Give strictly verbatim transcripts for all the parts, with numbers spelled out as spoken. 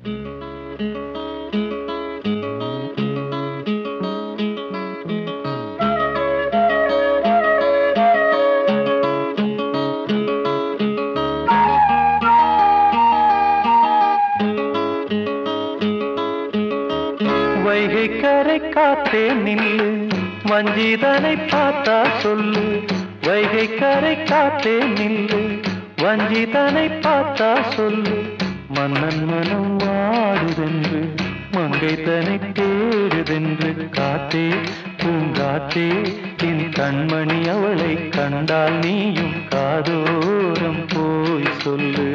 வைகை கரை காத்தே நில்லு, வஞ்சிதனை பார்த்தா சொல்லு. வைகை கரை காத்தே நில்லு, வஞ்சிதனை பார்த்தா சொல்லு. மன்னன் மனம் வாடுதென்று, மங்கை தனை தேடுதென்று. காத்தே பூங்காத்தே, என் கண்மணி அவளை கண்டால் நீயும் காதோரம் போய் சொல்லு.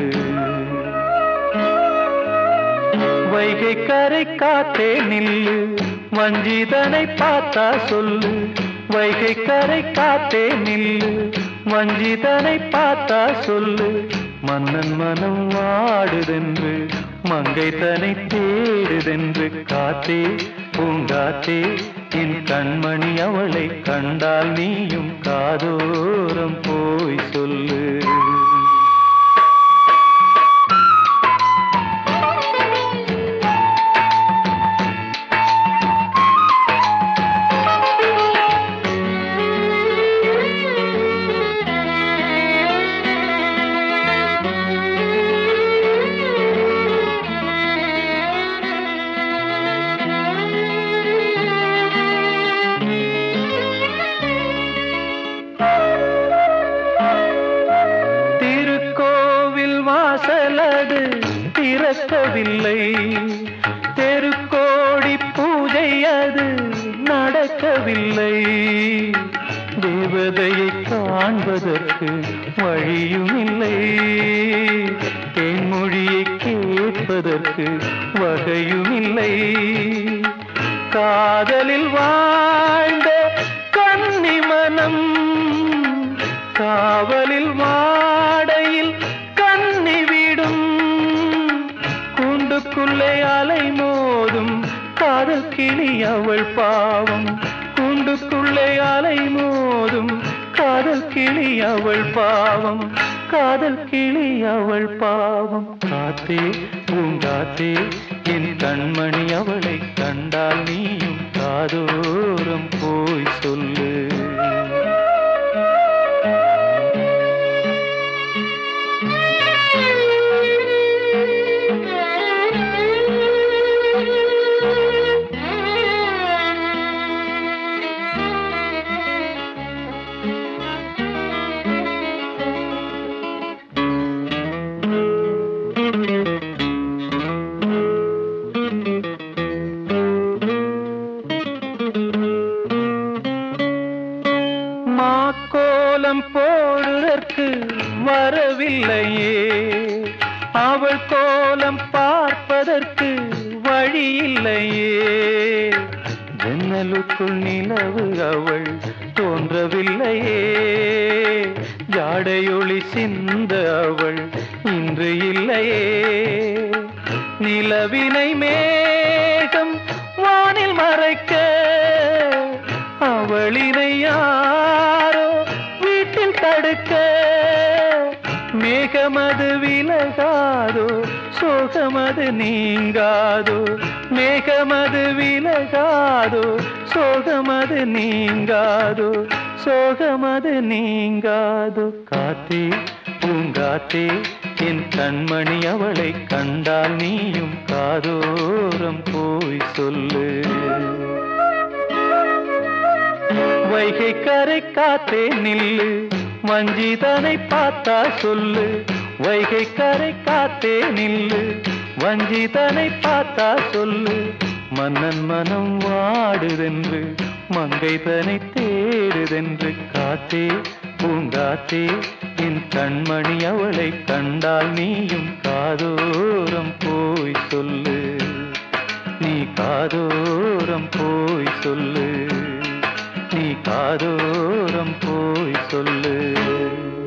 வைகை கரை காத்தே நில்லு, வஞ்சிதனை பார்த்தா சொல்லு. வைகை கரை காத்தே நில்லு, வஞ்சிதனை பார்த்தா சொல்லு. மன்னன் மனம் வாடுதென்று, மங்கை தனை தேடுதென்று. காத்தே பூங்காத்தே, என் கண்மணி அவளை கண்டால் நீயும் காதோரம் போய் சொல்லு. வாசலது திறக்கவில்லை, தெருக்கோடி பூஜை அது நடக்கவில்லை. தேவதையை காண்பதற்கு வழியும் இல்லை, தேன்மொழியை கேட்பதற்கு வகையும் இல்லை. காதலில் வாழ்ந்த கன்னி மனம் காவலில் வாடையில் கண்ணி விடும். கூண்டுக்குள்ளே அலை மோதும் காதல் கிளி அவள் பாவம். கூண்டுக்குள்ளே அலை மோதும் காதல் கிளி அவள் பாவம். காதல் கிளி அவள் பாவம். காத்தே பூங்காத்தே, என் கண்மணி அவளை கண்டால் நீயும் காதோரம் போய் சொல்லு. மாக்கோலம் போடுதற்கு வரவில்லையே, அவள் கோலம் பார்ப்பதற்கு வழி இல்லையே. ஜன்னலுக்குள் நிலவு அவள் தோன்றவில்லையே, ஜாடையொளி சிந்த அவள் இன்று இல்லையே. நிலவினை மேகம் வானில் மறைக்க, அவளினை யாரோ வீட்டில் தடுக்க. மேகமது விலகாதோ, சோகமது நீங்காதோ. மேகமது விலகாதோ, சோகமது நீங்காதோ. சோகமது நீங்காதோ. காத்தே பூங்காத்தே, என் கண்மணி அவளை கண்டால் நீயும் காதோரம் போய் சொல்லு. வைகை கரை காத்தே நில்லு, வஞ்சிதனை பார்த்தா சொல்லு. வைகை கரை காத்தே நில்லு, வஞ்சிதனை பார்த்தா சொல்லு. மன்னன் மனம் வாடுதென்று, மங்கை தனை தேடுதென்று. காத்தே பூங்காத்தே, என் கண்மணி அவளை கண்டால் நீயும் காதோரம் போய் சொல்லு. நீ காதோரம் போய் சொல்லு, நீ காதோரம் போய் சொல்லு.